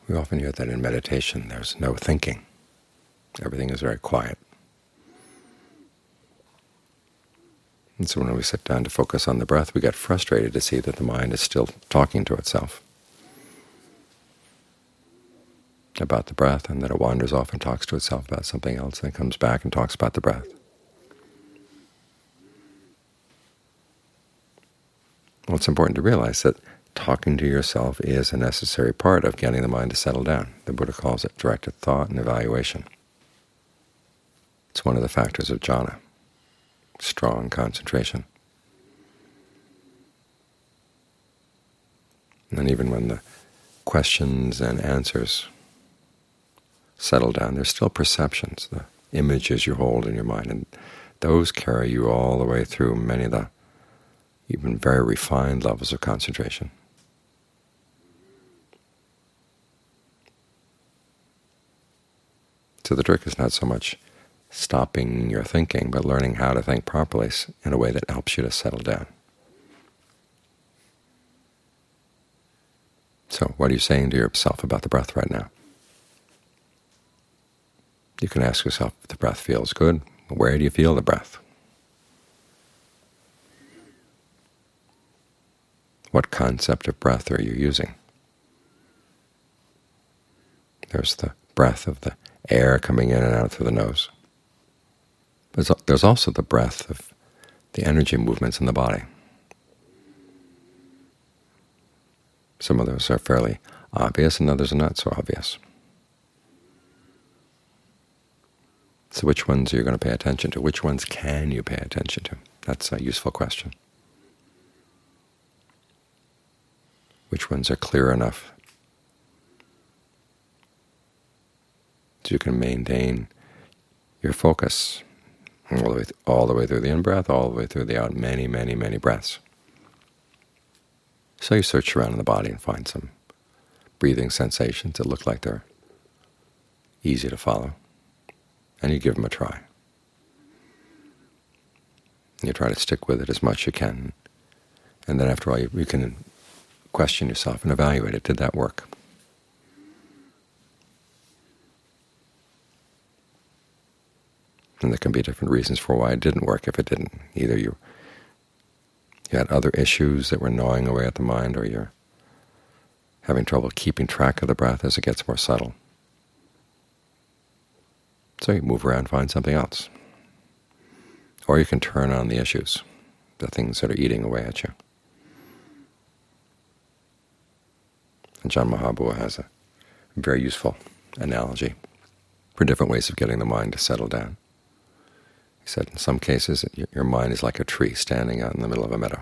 We often hear that in meditation there's no thinking. Everything is very quiet. And so when we sit down to focus on the breath, we get frustrated to see that the mind is still talking to itself about the breath, and that it wanders off and talks to itself about something else, and then comes back and talks about the breath. Well, it's important to realize that talking to yourself is a necessary part of getting the mind to settle down. The Buddha calls it directed thought and evaluation. It's one of the factors of jhana, strong concentration. And even when the questions and answers settle down, there's still perceptions, the images you hold in your mind, and those carry you all the way through many of the even very refined levels of concentration. So the trick is not so much stopping your thinking, but learning how to think properly in a way that helps you to settle down. So what are you saying to yourself about the breath right now? You can ask yourself if the breath feels good. Where do you feel the breath? What concept of breath are you using? There's the breath of the air coming in and out through the nose. There's also the breath of the energy movements in the body. Some of those are fairly obvious, and others are not so obvious. So which ones are you going to pay attention to? Which ones can you pay attention to? That's a useful question. Which ones are clear enough so you can maintain your focus all the way through the in-breath, all the way through the out, many, many, many breaths. So you search around in the body and find some breathing sensations that look like they're easy to follow, and you give them a try. You try to stick with it as much as you can, and then after all you can question yourself and evaluate it. Did that work? And there can be different reasons for why it didn't work if it didn't. Either you had other issues that were gnawing away at the mind, or you're having trouble keeping track of the breath as it gets more subtle. So you move around and find something else. Or you can turn on the issues, the things that are eating away at you. And Ajaan Mahabua has a very useful analogy for different ways of getting the mind to settle down. He said in some cases your mind is like a tree standing out in the middle of a meadow.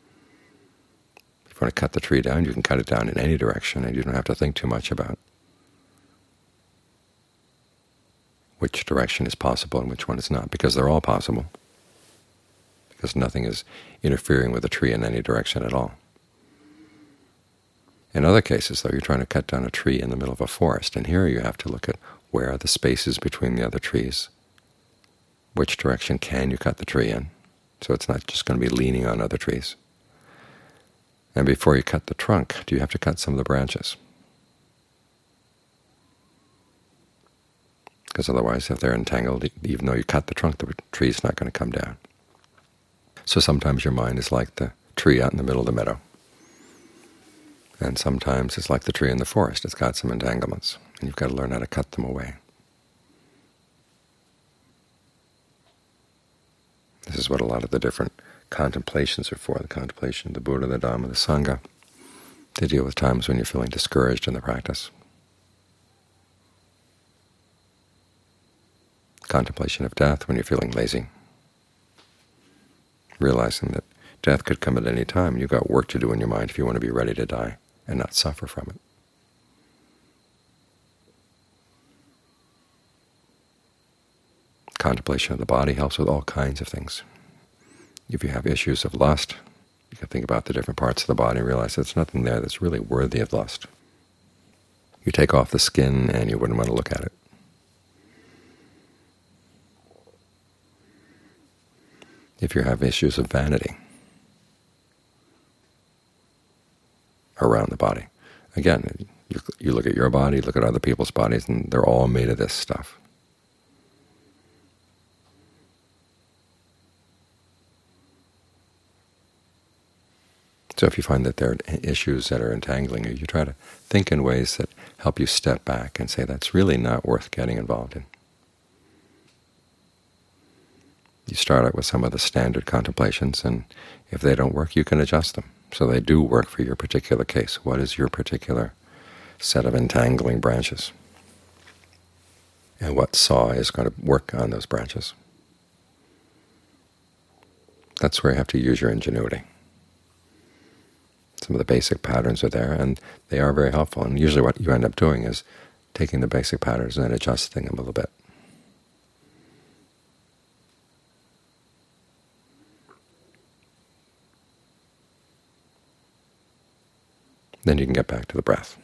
If you want to cut the tree down, you can cut it down in any direction, and you don't have to think too much about which direction is possible and which one is not, because they're all possible, because nothing is interfering with the tree in any direction at all. In other cases, though, you're trying to cut down a tree in the middle of a forest, and here you have to look at where are the spaces between the other trees. Which direction can you cut the tree in, so it's not just going to be leaning on other trees? And before you cut the trunk, do you have to cut some of the branches? Because otherwise, if they're entangled, even though you cut the trunk, the tree's not going to come down. So sometimes your mind is like the tree out in the middle of the meadow. And sometimes it's like the tree in the forest. It's got some entanglements, and you've got to learn how to cut them away. This is what a lot of the different contemplations are for, the contemplation of the Buddha, the Dhamma, the Sangha. They deal with times when you're feeling discouraged in the practice. Contemplation of death when you're feeling lazy, realizing that death could come at any time. You've got work to do in your mind if you want to be ready to die and not suffer from it. Contemplation of the body helps with all kinds of things. If you have issues of lust, you can think about the different parts of the body and realize there's nothing there that's really worthy of lust. You take off the skin and you wouldn't want to look at it. If you have issues of vanity around the body, Again, you look at your body, look at other people's bodies, and they're all made of this stuff. So if you find that there are issues that are entangling you, you try to think in ways that help you step back and say, that's really not worth getting involved in. You start out with some of the standard contemplations, and if they don't work, you can adjust them so they do work for your particular case. What is your particular set of entangling branches? And what saw is going to work on those branches? That's where you have to use your ingenuity. Some of the basic patterns are there, and they are very helpful. And usually what you end up doing is taking the basic patterns and then adjusting them a little bit. Then you can get back to the breath.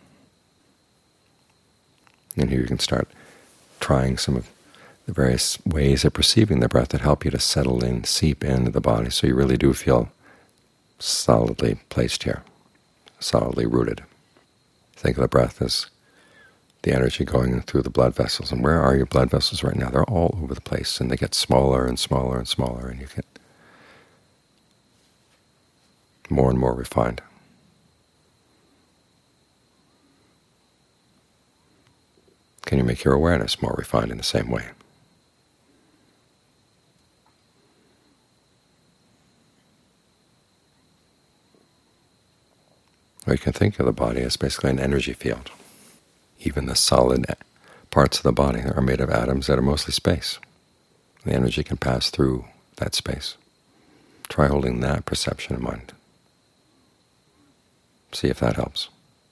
And here you can start trying some of the various ways of perceiving the breath that help you to settle in, seep into the body, so you really do feel solidly placed here, solidly rooted. Think of the breath as the energy going through the blood vessels. And where are your blood vessels right now? They're all over the place, and they get smaller and smaller and smaller, and you get more and more refined. Can you make your awareness more refined in the same way? Or you can think of the body as basically an energy field. Even the solid parts of the body are made of atoms that are mostly space. The energy can pass through that space. Try holding that perception in mind. See if that helps.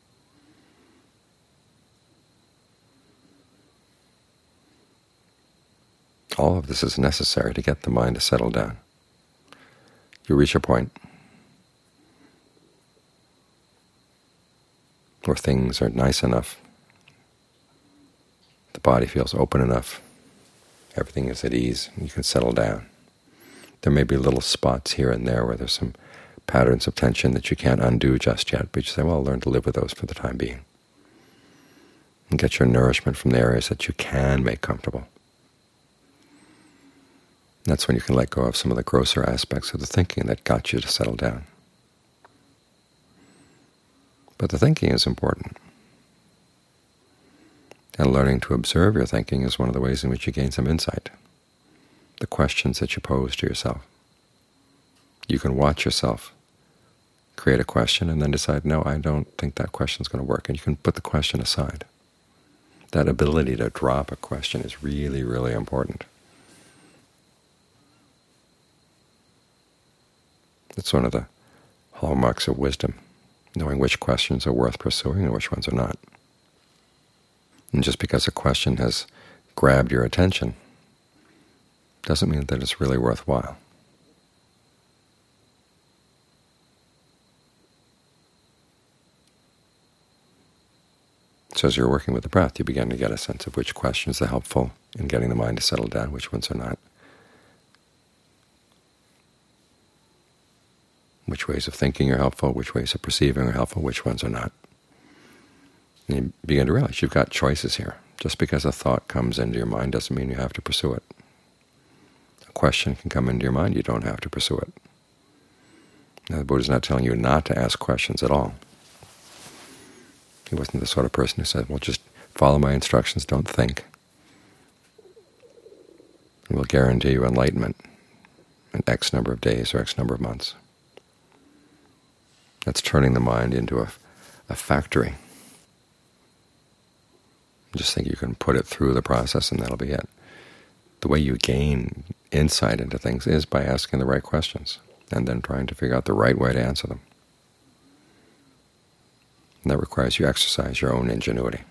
All of this is necessary to get the mind to settle down. You reach a point where things are nice enough, the body feels open enough, everything is at ease, and you can settle down. There may be little spots here and there where there's some patterns of tension that you can't undo just yet, but you say, well, I'll learn to live with those for the time being. And get your nourishment from the areas that you can make comfortable. That's when you can let go of some of the grosser aspects of the thinking that got you to settle down. But the thinking is important. And learning to observe your thinking is one of the ways in which you gain some insight. The questions that you pose to yourself. You can watch yourself create a question and then decide, no, I don't think that question is going to work, and you can put the question aside. That ability to drop a question is really, really important. It's one of the hallmarks of wisdom, knowing which questions are worth pursuing and which ones are not. And just because a question has grabbed your attention doesn't mean that it's really worthwhile. So as you're working with the breath, you begin to get a sense of which questions are helpful in getting the mind to settle down, which ones are not. Which ways of thinking are helpful, which ways of perceiving are helpful, which ones are not. And you begin to realize you've got choices here. Just because a thought comes into your mind doesn't mean you have to pursue it. A question can come into your mind, you don't have to pursue it. Now, the Buddha's not telling you not to ask questions at all. He wasn't the sort of person who said, well, just follow my instructions, don't think. And we'll guarantee you enlightenment in X number of days or X number of months. That's turning the mind into a factory. Just think you can put it through the process and that'll be it. The way you gain insight into things is by asking the right questions and then trying to figure out the right way to answer them. And that requires you exercise your own ingenuity.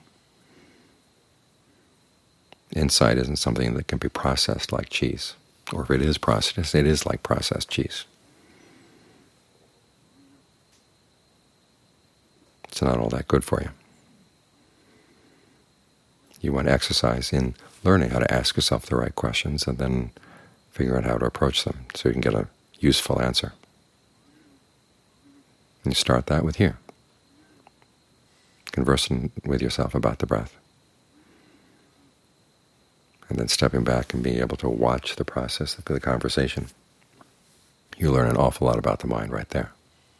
Insight isn't something that can be processed like cheese. Or if it is processed, it is like processed cheese. It's not all that good for you. You want to exercise in learning how to ask yourself the right questions and then figure out how to approach them so you can get a useful answer. And you start that with here. conversing with yourself about the breath, and then stepping back and being able to watch the process of the conversation, you learn an awful lot about the mind right there.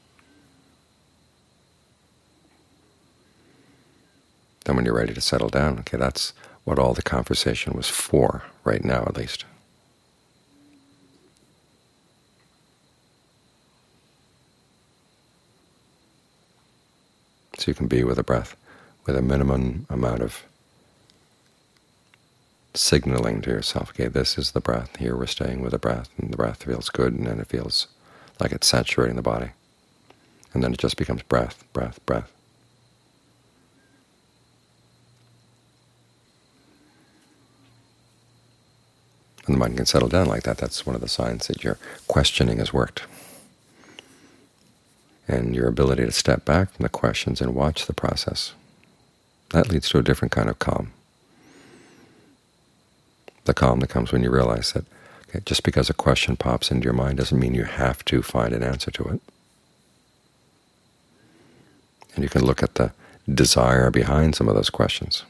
Then when you're ready to settle down, okay, that's what all the conversation was for, right now at least. So you can be with the breath with a minimum amount of signaling to yourself, okay, this is the breath, here we're staying with the breath, and the breath feels good, and then it feels like it's saturating the body. And then it just becomes breath, breath, breath. And the mind can settle down like that. That's one of the signs that your questioning has worked. And your ability to step back from the questions and watch the process, that leads to a different kind of calm. The calm that comes when you realize that okay, just because a question pops into your mind doesn't mean you have to find an answer to it. And you can look at the desire behind some of those questions.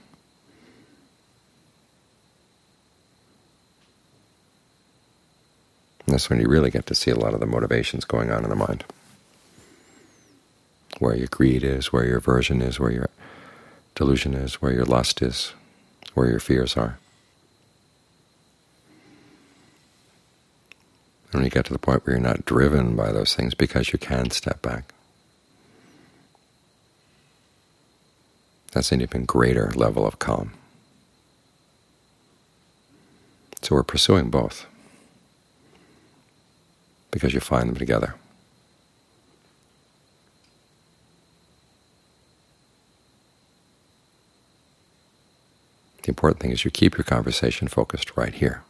And that's when you really get to see a lot of the motivations going on in the mind. Where your greed is, where your aversion is, where your delusion is, where your lust is, where your fears are. And when you get to the point where you're not driven by those things because you can step back, that's an even greater level of calm. So we're pursuing both because you find them together. The important thing is you keep your conversation focused right here.